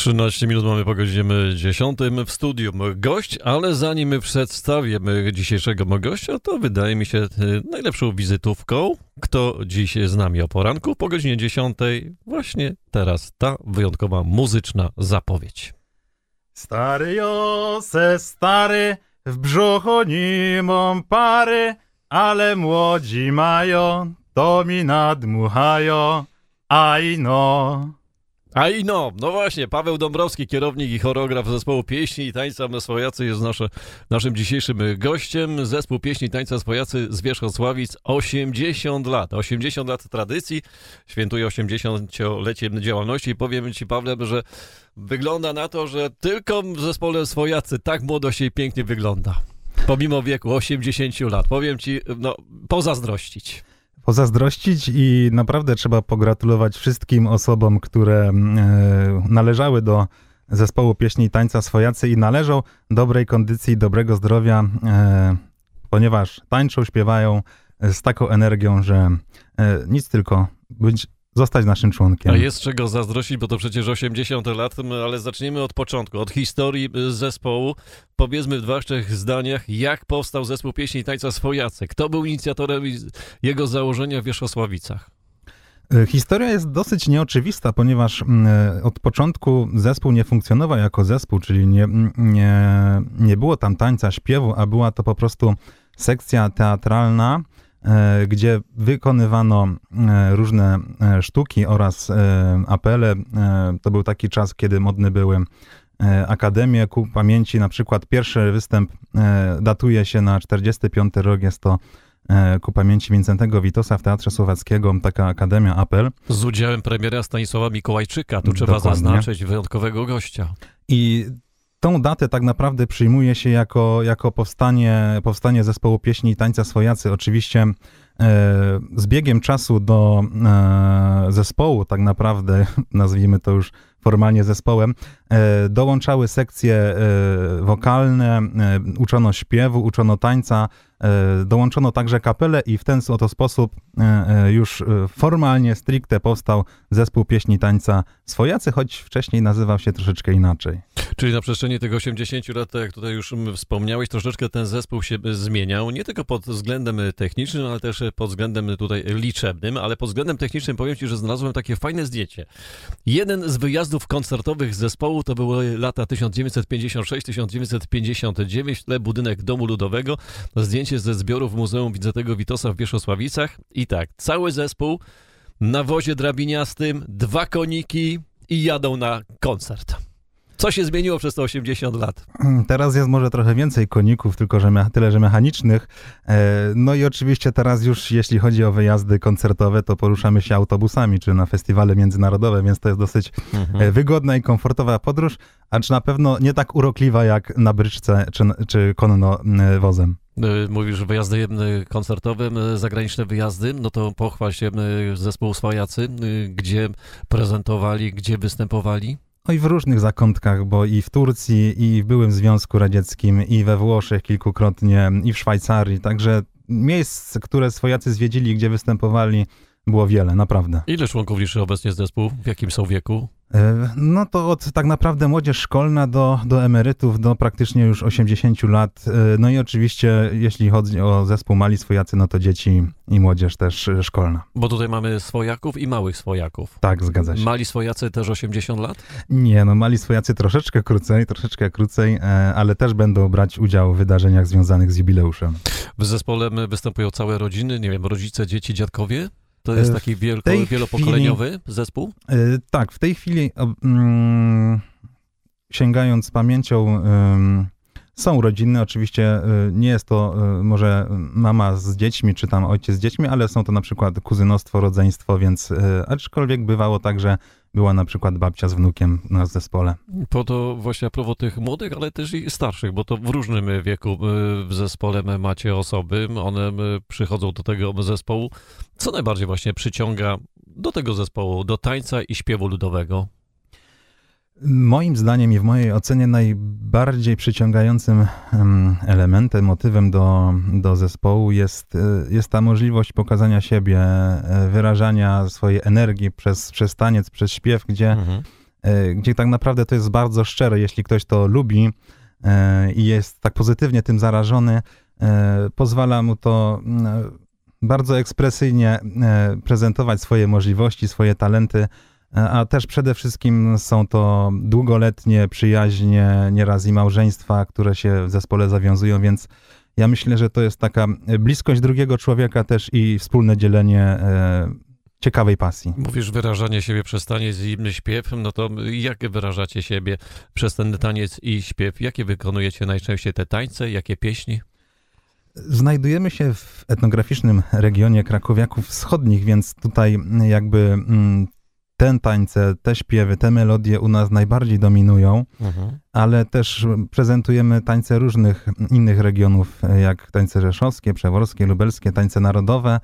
13 minut mamy po godzinie 10 w studiu gość, ale zanim przedstawimy dzisiejszego gościa, to wydaje mi się najlepszą wizytówką, kto dziś z nami o poranku po godzinie 10. Właśnie teraz ta wyjątkowa muzyczna zapowiedź. Stary Jose, stary, w brzuchu nie mam pary, ale młodzi mają, to mi nadmuchają, aj no. No właśnie, Paweł Dąbrowski, kierownik i choreograf zespołu Pieśni i Tańca Swojacy jest naszym dzisiejszym gościem. Zespół Pieśni i Tańca Swojacy z Wierzchosławic, 80 lat. 80 lat tradycji, świętuje 80-lecie działalności i powiem ci, Pawle, że wygląda na to, że tylko w zespole Swojacy tak młodo się i pięknie wygląda. Pomimo wieku 80 lat. Powiem ci, pozazdrościć. Pozazdrościć i naprawdę trzeba pogratulować wszystkim osobom, które należały do zespołu Pieśni i Tańca Swojacy i należą dobrej kondycji, dobrego zdrowia, ponieważ tańczą, śpiewają z taką energią, że nic tylko zostać naszym członkiem. A jest czego zazdrościć, bo to przecież 80 lat, ale zacznijmy od początku, od historii zespołu. Powiedzmy w 2-3 zdaniach, jak powstał zespół Pieśni i Tańca Swojacy. Kto był inicjatorem jego założenia w Wierzchosławicach? Historia jest dosyć nieoczywista, ponieważ od początku zespół nie funkcjonował jako zespół, czyli nie było tam tańca, śpiewu, a była to po prostu sekcja teatralna, gdzie wykonywano różne sztuki oraz apele. To był taki czas, kiedy modne były akademie ku pamięci. Na przykład pierwszy występ datuje się na 45 rok, jest to ku pamięci Wincentego Witosa w Teatrze Słowackiego, taka akademia apel. Z udziałem premiera Stanisława Mikołajczyka, tu trzeba zaznaczyć wyjątkowego gościa. I tą datę tak naprawdę przyjmuje się jako powstanie zespołu Pieśni i Tańca Swojacy. Oczywiście z biegiem czasu do zespołu, tak naprawdę nazwijmy to już formalnie zespołem, dołączały sekcje wokalne, uczono śpiewu, uczono tańca, dołączono także kapelę i w ten oto sposób już formalnie, stricte powstał zespół Pieśni i Tańca Swojacy, choć wcześniej nazywał się troszeczkę inaczej. Czyli na przestrzeni tych 80 lat, tak jak tutaj już wspomniałeś, troszeczkę ten zespół się zmieniał, nie tylko pod względem technicznym, ale też pod względem tutaj liczebnym, ale pod względem technicznym powiem ci, że znalazłem takie fajne zdjęcie. Jeden z wyjazdów koncertowych zespołu to były lata 1956-1959, w tle budynek Domu Ludowego, zdjęcie ze zbiorów Muzeum Wincentego Witosa w Wierzchosławicach i tak, cały zespół na wozie drabiniastym, 2 koniki i jadą na koncert. Co się zmieniło przez te 80 lat? Teraz jest może trochę więcej koników, tylko że tyle, że mechanicznych. No i oczywiście teraz już, jeśli chodzi o wyjazdy koncertowe, to poruszamy się autobusami, czy na festiwale międzynarodowe, więc to jest dosyć wygodna i komfortowa podróż, acz na pewno nie tak urokliwa jak na bryczce, czy konno wozem. Mówisz wyjazdy koncertowe, zagraniczne wyjazdy, no to pochwal się zespół Swojacy, gdzie prezentowali, gdzie występowali? No i w różnych zakątkach, bo i w Turcji, i w byłym Związku Radzieckim, i we Włoszech kilkukrotnie, i w Szwajcarii. Także miejsc, które Swojacy zwiedzili, gdzie występowali, było wiele, naprawdę. Ile członków liczy obecnie zespół? W jakim są wieku? No to od tak naprawdę młodzież szkolna do emerytów, do praktycznie już 80 lat. No i oczywiście, jeśli chodzi o zespół Mali Swojacy, no to dzieci i młodzież też szkolna. Bo tutaj mamy swojaków i małych swojaków. Tak, zgadza się. Mali Swojacy też 80 lat? Nie, no Mali Swojacy troszeczkę krócej, ale też będą brać udział w wydarzeniach związanych z jubileuszem. W zespole występują całe rodziny, nie wiem, rodzice, dzieci, dziadkowie? To jest taki wielopokoleniowy zespół? Tak, w tej chwili sięgając pamięcią są rodziny, oczywiście nie jest to może mama z dziećmi, czy tam ojciec z dziećmi, ale są to na przykład kuzynostwo, rodzeństwo, więc aczkolwiek bywało tak, że była na przykład babcia z wnukiem na zespole. Po to właśnie a propos tych młodych, ale też i starszych, bo to w różnym wieku w zespole macie osoby, one przychodzą do tego zespołu. Co najbardziej właśnie przyciąga do tego zespołu, do tańca i śpiewu ludowego? Moim zdaniem i w mojej ocenie najbardziej przyciągającym elementem, motywem do zespołu jest ta możliwość pokazania siebie, wyrażania swojej energii przez taniec, przez śpiew, gdzie gdzie tak naprawdę to jest bardzo szczere. Jeśli ktoś to lubi i jest tak pozytywnie tym zarażony, pozwala mu to bardzo ekspresyjnie prezentować swoje możliwości, swoje talenty, a też przede wszystkim są to długoletnie przyjaźnie, nieraz i małżeństwa, które się w zespole zawiązują, więc ja myślę, że to jest taka bliskość drugiego człowieka też i wspólne dzielenie ciekawej pasji. Mówisz wyrażanie siebie przez taniec i śpiew, no to jak wyrażacie siebie przez ten taniec i śpiew? Jakie wykonujecie najczęściej te tańce, jakie pieśni? Znajdujemy się w etnograficznym regionie Krakowiaków Wschodnich, więc tutaj jakby te tańce, te śpiewy, te melodie u nas najbardziej dominują, ale też prezentujemy tańce różnych innych regionów, jak tańce rzeszowskie, przeworskie, lubelskie, tańce narodowe.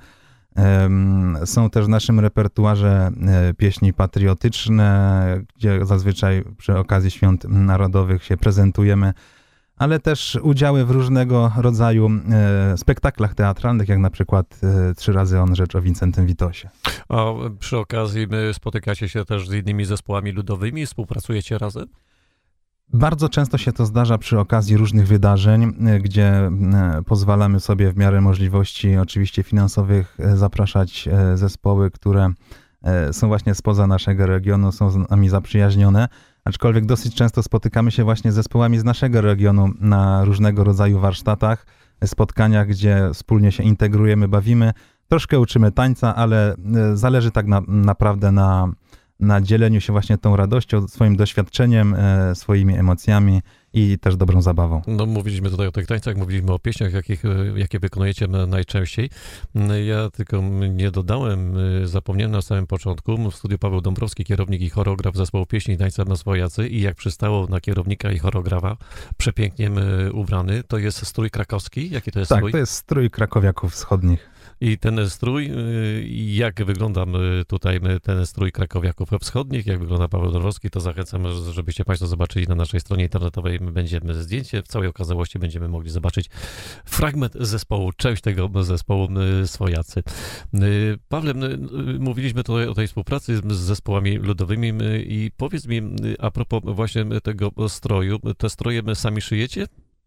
Są też w naszym repertuarze pieśni patriotyczne, gdzie zazwyczaj przy okazji świąt narodowych się prezentujemy, ale też udziały w różnego rodzaju spektaklach teatralnych, jak na przykład 3 razy on rzecz o Wincentym Witosie. A przy okazji spotykacie się też z innymi zespołami ludowymi, współpracujecie razem? Bardzo często się to zdarza przy okazji różnych wydarzeń, gdzie pozwalamy sobie w miarę możliwości oczywiście finansowych zapraszać zespoły, które są właśnie spoza naszego regionu, są z nami zaprzyjaźnione, aczkolwiek dosyć często spotykamy się właśnie z zespołami z naszego regionu na różnego rodzaju warsztatach, spotkaniach, gdzie wspólnie się integrujemy, bawimy, troszkę uczymy tańca, ale zależy tak naprawdę na dzieleniu się właśnie tą radością, swoim doświadczeniem, swoimi emocjami i też dobrą zabawą. No mówiliśmy tutaj o tych tańcach, mówiliśmy o pieśniach, jakie wykonujecie najczęściej. Ja tylko nie dodałem, zapomniałem na samym początku, w studiu Paweł Dąbrowski, kierownik i choreograf zespołu pieśni i tańca na swojacy i jak przystało na kierownika i choreografa, przepięknie ubrany, to jest strój krakowski? Jaki to jest strój? Tak, to jest strój Krakowiaków Wschodnich. I ten strój, jak wygląda tutaj ten strój Krakowiaków Wschodnich, jak wygląda Paweł Dąbrowski, to zachęcam, żebyście Państwo zobaczyli na naszej stronie internetowej. Będziemy zdjęcie, w całej okazałości będziemy mogli zobaczyć fragment zespołu, część tego zespołu Swojacy. Pawle, mówiliśmy tutaj o tej współpracy z zespołami ludowymi i powiedz mi a propos właśnie tego stroju, te stroje sami szyjecie?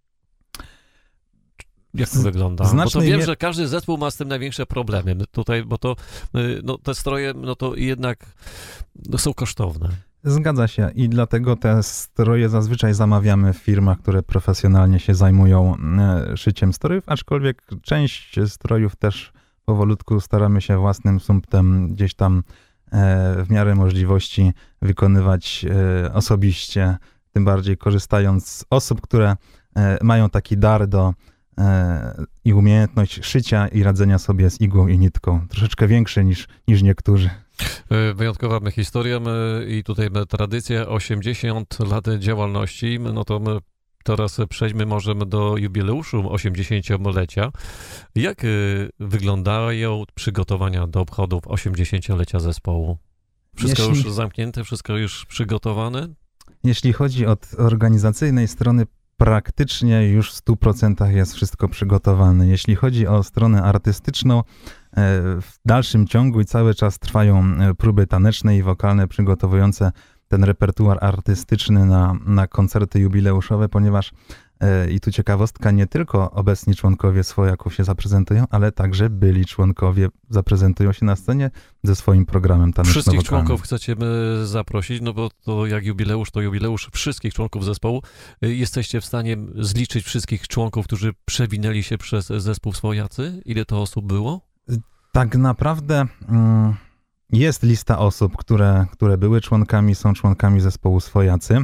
Jak to wygląda? Bo to wiem, że każdy zespół ma z tym największe problemy tutaj, bo to te stroje, to jednak są kosztowne. Zgadza się i dlatego te stroje zazwyczaj zamawiamy w firmach, które profesjonalnie się zajmują szyciem strojów, aczkolwiek część strojów też powolutku staramy się własnym sumptem gdzieś tam w miarę możliwości wykonywać osobiście, tym bardziej korzystając z osób, które mają taki dar i umiejętność szycia i radzenia sobie z igłą i nitką. Troszeczkę większy niż niektórzy. Wyjątkowa historia i tutaj tradycja, 80 lat działalności, to teraz przejdźmy może do jubileuszu 80-lecia. Jak wyglądają przygotowania do obchodów 80-lecia zespołu? Wszystko już zamknięte, wszystko już przygotowane? Jeśli chodzi od organizacyjnej strony, praktycznie już w 100% jest wszystko przygotowane. Jeśli chodzi o stronę artystyczną, w dalszym ciągu i cały czas trwają próby taneczne i wokalne przygotowujące ten repertuar artystyczny na koncerty jubileuszowe, ponieważ i tu ciekawostka, nie tylko obecni członkowie Swojaków się zaprezentują, ale także byli członkowie zaprezentują się na scenie ze swoim programem taneczno-wokalnym. Wszystkich członków chcecie zaprosić, bo to jak jubileusz, to jubileusz wszystkich członków zespołu. Jesteście w stanie zliczyć wszystkich członków, którzy przewinęli się przez zespół Swojacy? Ile to osób było? Tak naprawdę jest lista osób, które były członkami, są członkami zespołu Swojacy.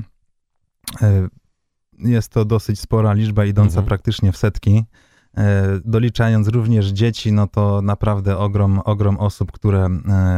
Jest to dosyć spora liczba, idąca praktycznie w setki. Doliczając również dzieci, to naprawdę ogrom osób, które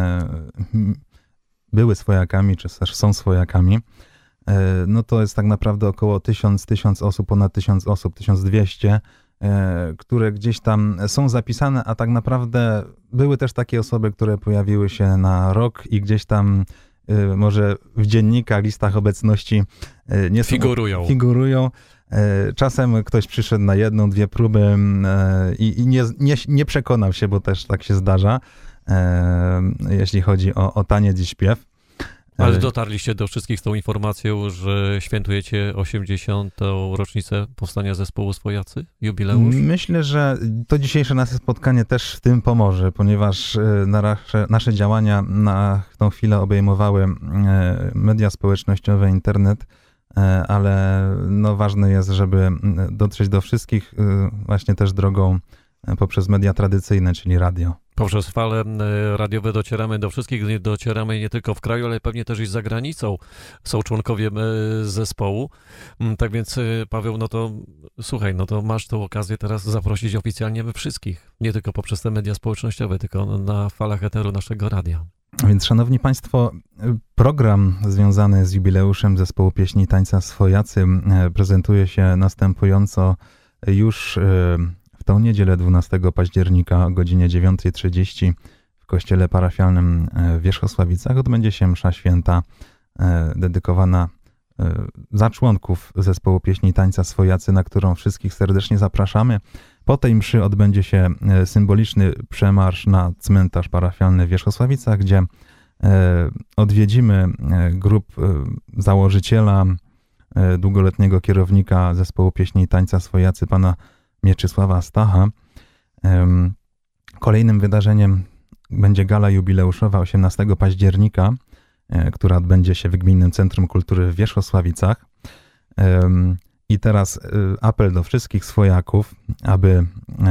były swojakami, czy też są swojakami. To jest tak naprawdę około 1000 osób, ponad 1000 osób, 1200, które gdzieś tam są zapisane, a tak naprawdę były też takie osoby, które pojawiły się na rok i gdzieś tam może w dziennikach, listach obecności nie figurują. Czasem ktoś przyszedł na 1-2 próby i nie przekonał się, bo też tak się zdarza, jeśli chodzi o taniec i śpiew. Ale dotarliście do wszystkich z tą informacją, że świętujecie 80. rocznicę powstania zespołu Swojacy? Jubileusz? Myślę, że to dzisiejsze nasze spotkanie też w tym pomoże, ponieważ nasze działania na tą chwilę obejmowały media społecznościowe, internet, ale no ważne jest, żeby dotrzeć do wszystkich właśnie też drogą poprzez media tradycyjne, czyli radio. Poprzez fale radiowe docieramy do wszystkich, docieramy nie tylko w kraju, ale pewnie też i za granicą. Są członkowie zespołu. Tak więc, Paweł, no to słuchaj, no to masz tę okazję teraz zaprosić oficjalnie my wszystkich. Nie tylko poprzez te media społecznościowe, tylko na falach eteru naszego radia. Więc, szanowni państwo, program związany z jubileuszem zespołu pieśni i tańca Swojacy prezentuje się następująco już w tą niedzielę 12 października o godzinie 9:30 w kościele parafialnym w Wierzchosławicach odbędzie się msza święta dedykowana za członków zespołu pieśni i tańca Swojacy, na którą wszystkich serdecznie zapraszamy. Po tej mszy odbędzie się symboliczny przemarsz na cmentarz parafialny w Wierzchosławicach, gdzie odwiedzimy grób założyciela, długoletniego kierownika zespołu pieśni i tańca Swojacy, pana Mieczysława Stacha. Kolejnym wydarzeniem będzie gala jubileuszowa 18 października, która odbędzie się w Gminnym Centrum Kultury w Wierzchosławicach. I teraz apel do wszystkich swojaków, aby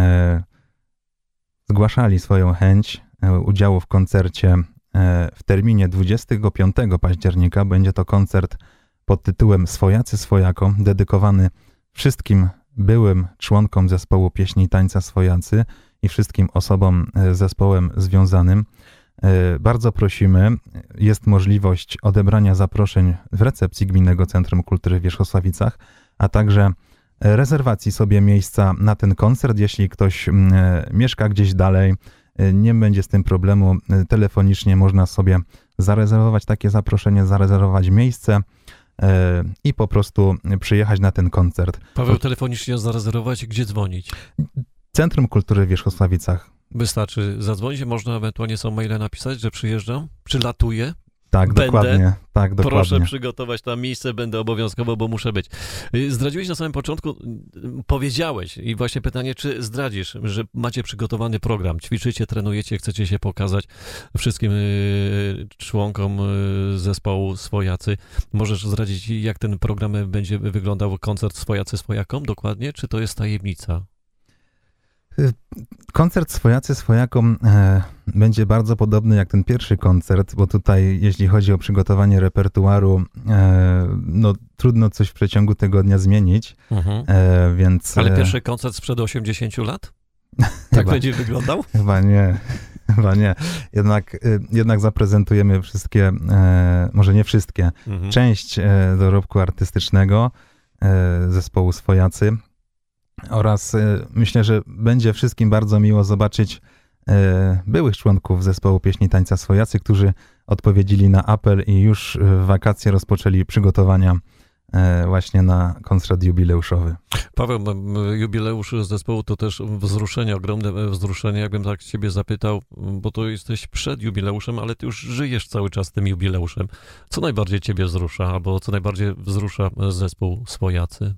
zgłaszali swoją chęć udziału w koncercie w terminie 25 października. Będzie to koncert pod tytułem Swojacy swojakom, dedykowany wszystkim byłym członkom zespołu pieśni i tańca Swojacy i wszystkim osobom z zespołem związanym. Bardzo prosimy, jest możliwość odebrania zaproszeń w recepcji Gminnego Centrum Kultury w Wierzchosławicach, a także rezerwacji sobie miejsca na ten koncert. Jeśli ktoś mieszka gdzieś dalej, nie będzie z tym problemu. Telefonicznie można sobie zarezerwować takie zaproszenie, zarezerwować miejsce i po prostu przyjechać na ten koncert. Paweł, telefonicznie zarezerwować, gdzie dzwonić? Centrum Kultury w Wierzchosławicach. Wystarczy zadzwonić, można ewentualnie są maile napisać, że przyjeżdżam, przylatuję. Tak, dokładnie. Tak, dokładnie. Proszę przygotować tam miejsce, będę obowiązkowo, bo muszę być. Zdradziłeś na samym początku, powiedziałeś i właśnie pytanie, czy zdradzisz, że macie przygotowany program, ćwiczycie, trenujecie, chcecie się pokazać wszystkim członkom zespołu Swojacy. Możesz zdradzić, jak ten program będzie wyglądał, koncert Swojacy swojakom dokładnie, czy to jest tajemnica? Koncert Swojacy swojakom będzie bardzo podobny jak ten pierwszy koncert, bo tutaj, jeśli chodzi o przygotowanie repertuaru, no trudno coś w przeciągu tygodnia zmienić, więc... Ale pierwszy koncert sprzed 80 lat? Tak będzie wyglądał? Chyba nie. Jednak zaprezentujemy wszystkie, może nie wszystkie, część dorobku artystycznego zespołu Swojacy. Oraz myślę, że będzie wszystkim bardzo miło zobaczyć byłych członków zespołu pieśni i tańca Swojacy, którzy odpowiedzieli na apel i już w wakacje rozpoczęli przygotowania właśnie na koncert jubileuszowy. Paweł, jubileusz zespołu to też wzruszenie, ogromne wzruszenie. Jakbym tak ciebie zapytał, bo to jesteś przed jubileuszem, ale ty już żyjesz cały czas tym jubileuszem. Co najbardziej ciebie wzrusza, albo co najbardziej wzrusza zespół Swojacy?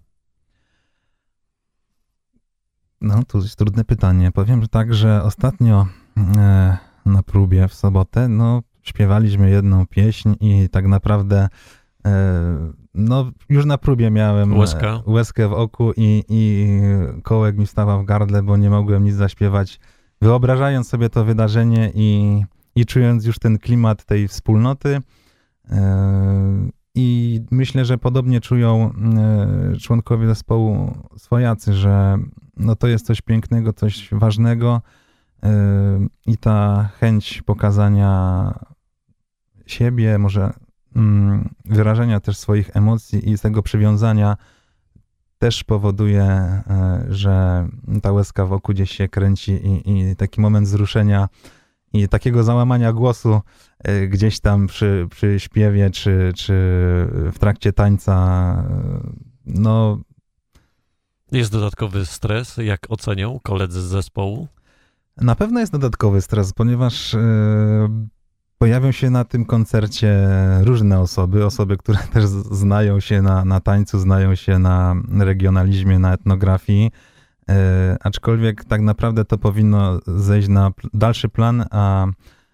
No, to jest trudne pytanie. Powiem tak, że ostatnio na próbie w sobotę, no, śpiewaliśmy jedną pieśń i tak naprawdę no, już na próbie miałem łezkę w oku i kołek mi wstawał w gardle, bo nie mogłem nic zaśpiewać. Wyobrażając sobie to wydarzenie i czując już ten klimat tej wspólnoty, i myślę, że podobnie czują członkowie zespołu Swojacy, że no to jest coś pięknego, coś ważnego i ta chęć pokazania siebie, może wyrażenia też swoich emocji i tego przywiązania też powoduje, że ta łezka wokół gdzieś się kręci i taki moment wzruszenia i takiego załamania głosu gdzieś tam przy śpiewie czy w trakcie tańca, no... Jest dodatkowy stres, jak ocenią koledzy z zespołu? Na pewno jest dodatkowy stres, ponieważ Pojawią się na tym koncercie różne osoby, które też znają się na tańcu, znają się na regionalizmie, na etnografii, aczkolwiek tak naprawdę to powinno zejść na dalszy plan, a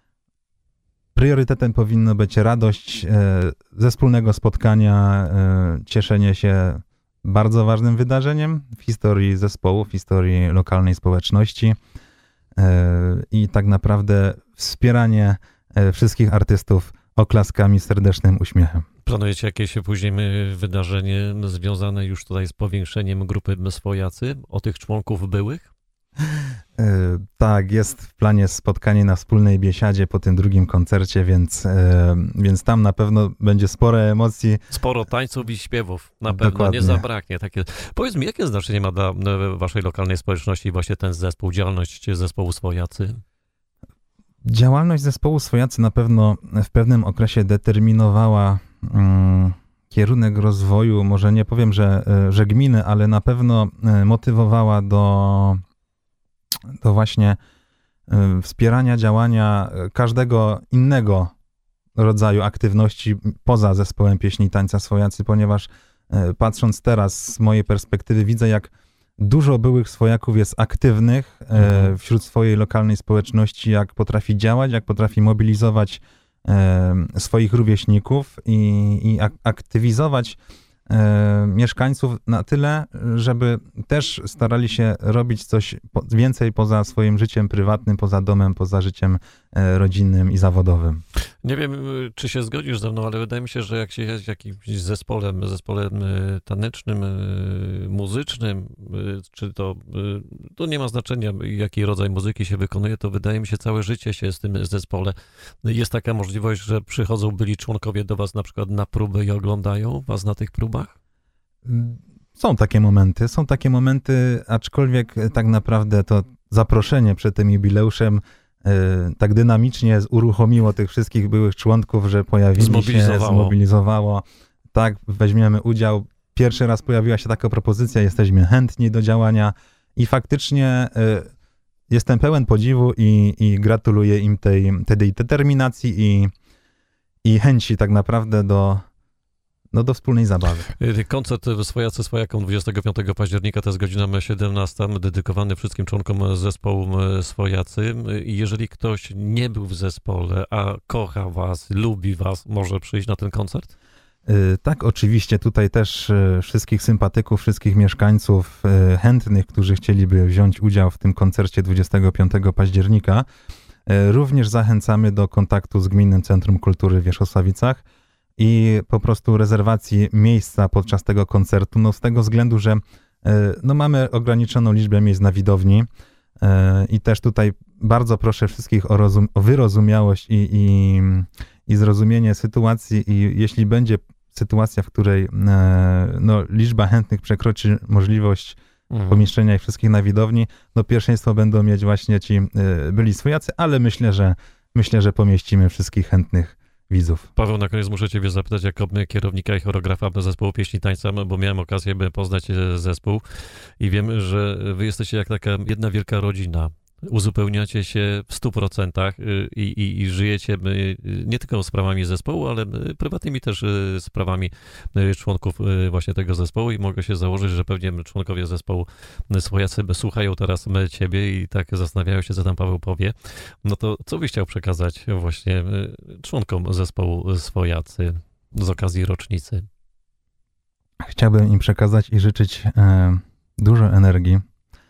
priorytetem powinno być radość ze wspólnego spotkania, cieszenie się bardzo ważnym wydarzeniem w historii zespołu, w historii lokalnej społeczności i tak naprawdę wspieranie wszystkich artystów oklaskami, serdecznym uśmiechem. Planujecie jakieś później wydarzenie związane już tutaj z powiększeniem grupy Swojacy, o tych członków byłych? Tak, jest w planie spotkanie na wspólnej biesiadzie po tym drugim koncercie, więc tam na pewno będzie sporo emocji. Sporo tańców i śpiewów, na pewno. Dokładnie. Nie zabraknie. Powiedz mi, jakie znaczenie ma dla waszej lokalnej społeczności właśnie ten zespół, działalność zespołu Swojacy? Działalność zespołu Swojacy na pewno w pewnym okresie determinowała kierunek rozwoju, może nie powiem, że gminy, ale na pewno motywowała do właśnie wspierania działania każdego innego rodzaju aktywności poza zespołem pieśni i tańca Swojacy, ponieważ patrząc teraz z mojej perspektywy widzę, jak dużo byłych swojaków jest aktywnych wśród swojej lokalnej społeczności, jak potrafi działać, jak potrafi mobilizować swoich rówieśników i aktywizować mieszkańców na tyle, żeby też starali się robić coś więcej poza swoim życiem prywatnym, poza domem, poza życiem rodzinnym i zawodowym. Nie wiem, czy się zgodzisz ze mną, ale wydaje mi się, że jak się jest jakimś zespołem tanecznym, muzycznym, czy to nie ma znaczenia, jaki rodzaj muzyki się wykonuje, to wydaje mi się, całe życie się z tym zespole. Jest taka możliwość, że przychodzą byli członkowie do was na przykład na próby i oglądają was na tych próbach? Są takie momenty, aczkolwiek tak naprawdę to zaproszenie przed tym jubileuszem tak dynamicznie uruchomiło tych wszystkich byłych członków, że pojawili się, zmobilizowało. Tak, weźmiemy udział. Pierwszy raz pojawiła się taka propozycja, jesteśmy chętni do działania i faktycznie jestem pełen podziwu i gratuluję im tej determinacji i chęci tak naprawdę do wspólnej zabawy. Koncert Swojacy Swojakom 25 października, to jest godzina 17, dedykowany wszystkim członkom zespołu Swojacy. I jeżeli ktoś nie był w zespole, a kocha was, lubi was, może przyjść na ten koncert? Tak, oczywiście. Tutaj też wszystkich sympatyków, wszystkich mieszkańców chętnych, którzy chcieliby wziąć udział w tym koncercie 25 października, również zachęcamy do kontaktu z Gminnym Centrum Kultury w Wierzchosławicach i po prostu rezerwacji miejsca podczas tego koncertu, z tego względu, że mamy ograniczoną liczbę miejsc na widowni i też tutaj bardzo proszę wszystkich o wyrozumiałość i zrozumienie sytuacji i jeśli będzie sytuacja, w której liczba chętnych przekroczy możliwość pomieszczenia ich wszystkich na widowni, pierwszeństwo będą mieć właśnie ci byli swojacy, ale myślę, że pomieścimy wszystkich chętnych widzów. Paweł, na koniec muszę ciebie zapytać jako kierownika i choreografa zespołu pieśni i tańca, bo miałem okazję poznać zespół i wiem, że wy jesteście jak taka jedna wielka rodzina. Uzupełniacie się w 100% i żyjecie nie tylko sprawami zespołu, ale prywatnymi też sprawami członków właśnie tego zespołu i mogę się założyć, że pewnie członkowie zespołu Swojacy słuchają teraz ciebie i tak zastanawiają się, co tam Paweł powie. No to co byś chciał przekazać właśnie członkom zespołu Swojacy z okazji rocznicy? Chciałbym im przekazać i życzyć dużo energii,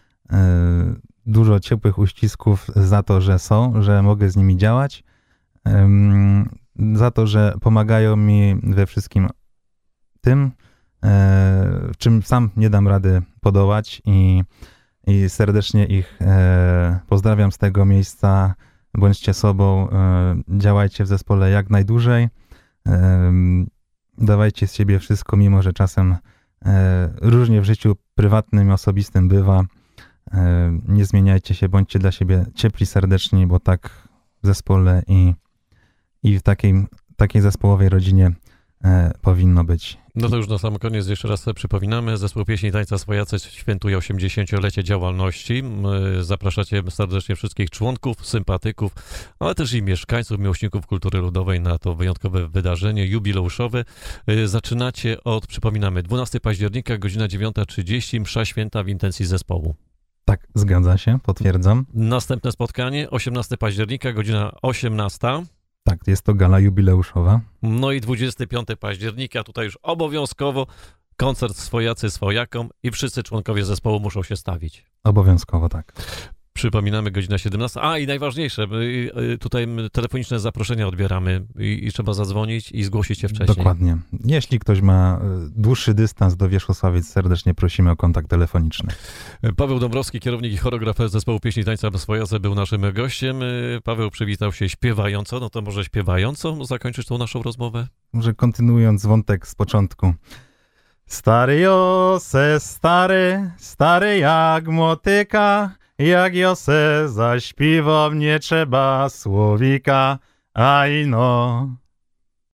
dużo ciepłych uścisków za to, że są, że mogę z nimi działać, za to, że pomagają mi we wszystkim tym, w czym sam nie dam rady podołać i serdecznie ich pozdrawiam z tego miejsca. Bądźcie sobą, działajcie w zespole jak najdłużej, dawajcie z siebie wszystko, mimo że czasem różnie w życiu prywatnym i osobistym bywa. Nie zmieniajcie się, bądźcie dla siebie ciepli, serdeczni, bo tak w zespole i w takiej zespołowej rodzinie powinno być. No to już na sam koniec jeszcze raz sobie przypominamy. Zespół Pieśni i Tańca Swojacy świętuje 80-lecie działalności. Zapraszacie serdecznie wszystkich członków, sympatyków, ale też i mieszkańców, miłośników kultury ludowej na to wyjątkowe wydarzenie jubileuszowe. Zaczynacie od, przypominamy, 12 października, godzina 9:30, msza święta w intencji zespołu. Tak, zgadza się, potwierdzam. Następne spotkanie, 18 października, godzina 18:00. Tak, jest to gala jubileuszowa. No i 25 października, tutaj już obowiązkowo koncert Swojacy Swojakom i wszyscy członkowie zespołu muszą się stawić. Obowiązkowo, tak. Przypominamy, godzina 17. I najważniejsze, tutaj telefoniczne zaproszenia odbieramy i trzeba zadzwonić i zgłosić się wcześniej. Dokładnie. Jeśli ktoś ma dłuższy dystans do Wierzchosławic, serdecznie prosimy o kontakt telefoniczny. Paweł Dąbrowski, kierownik i choreograf zespołu Pieśni i Tańca Swojacy, był naszym gościem. Paweł przywitał się śpiewająco, no to może śpiewająco zakończysz tą naszą rozmowę? Może kontynuując wątek z początku. Stary Jose, stary jak motyka, jak Jose zaśpiewam, nie trzeba słowika, aj no.